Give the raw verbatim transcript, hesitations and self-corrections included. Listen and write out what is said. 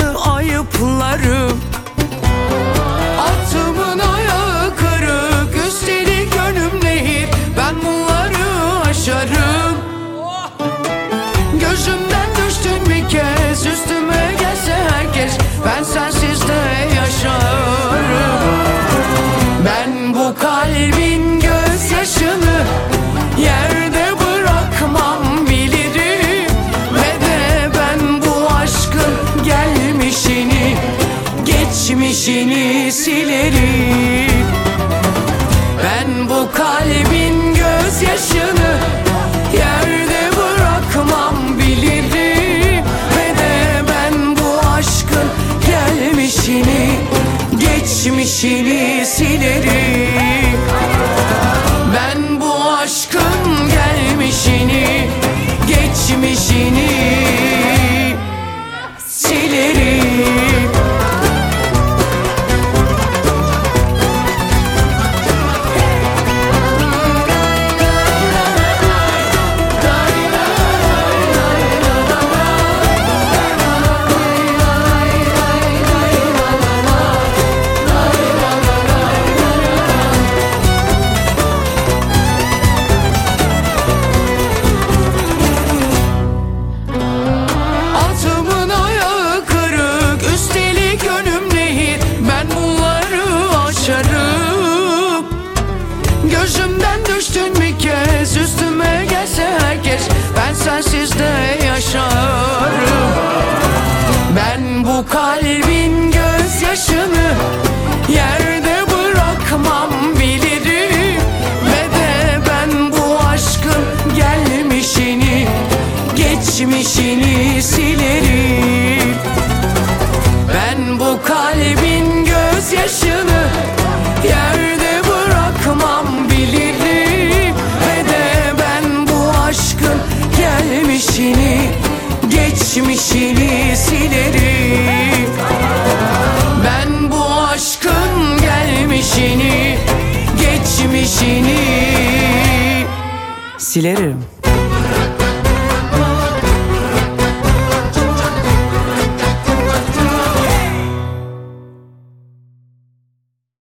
ayıpları. Atımın ayağı kırık, üstelik önüm nehir, ben bunları aşarım. Gözümden düştün bir kez, üstüme gelse herkes, ben sensiz de yaşarım. Ben bu kalbin gözyaşını yerde bırakmam bilirim, ve de ben bu aşkın gelmişini, geçmişini silerim. Ben bu kalbin gözyaşını yerde bırakmam bilirim, ve de ben bu aşkın gelmişini, geçmişini silerim. Ben bu aşkın gelmişini, geçmişini silerim. Gözümden düştün bir kez, üstüme gelse herkes, ben sensiz de yaşarım. Ben bu kalbin gözyaşını yerde bırakmam bilirim, ve de ben bu aşkın gelmişini, geçmişini silerim. Ben bu kalbin gözyaşını yerde bırakmam bilirim, ve de ben bu aşkın gelmişini, geçmişini silerim. Ben bu aşkın gelmişini, geçmişini silerim.